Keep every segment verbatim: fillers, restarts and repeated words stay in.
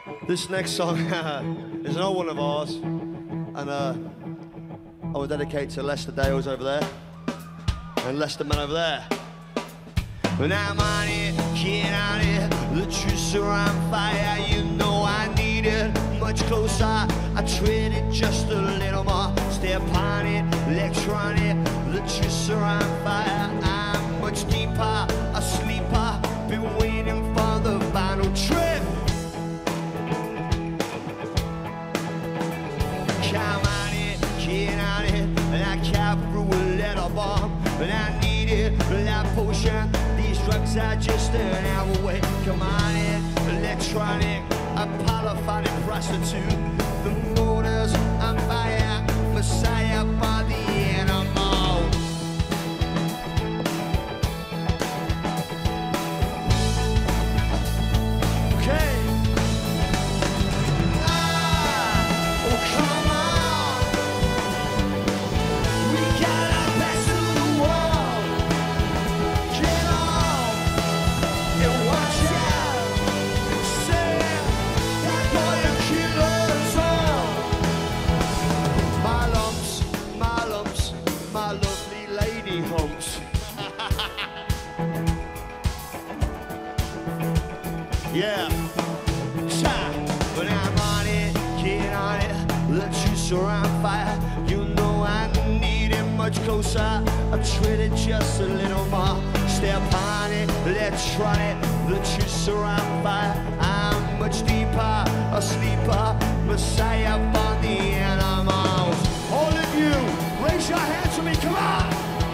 This next song is an old one of ours, and uh, I will dedicate to Lester Dales over there and Lester Man over there. When I'm on it, get on it, the truths are on fire, you know I need it much closer. I treat it just a little more, stay upon it, electronic, the truths are on fire. I'm much deeper, a sleeper, been waiting for the final trip. Come on it, get on it, like cap through a little bomb, but I need it, that potion. These drugs are just an hour away. Come on in, electronic, a polyphonic prostitute. The motors on fire, Messiah by the animal. Okay. Ah, oh come on. We got our backs to the wall. Get on and watch out. Say they're gonna kill us all. My lumps, my lumps, my lovely lady humps. Yeah. When I'm on it, get on it, the juice are on fire. You know I need it much closer. I treat it just a little more. Stay upon it, let's try it. The juice are on fire. I'm much deeper, a sleeper, Messiah for the animals. All of you, raise your hands for me, come on!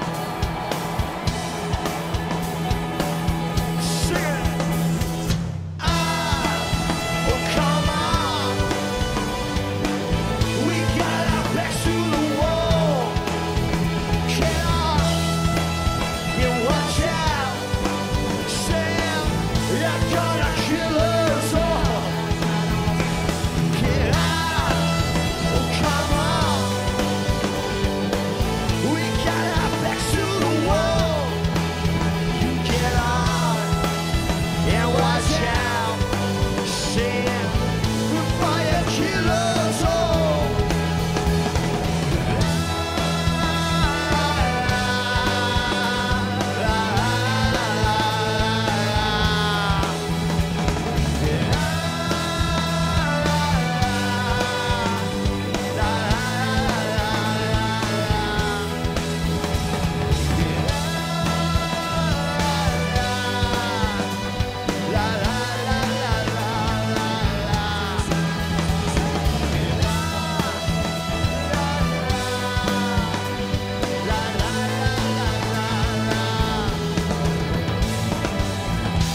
Sing it!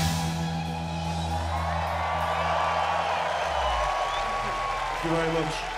Thank you very much.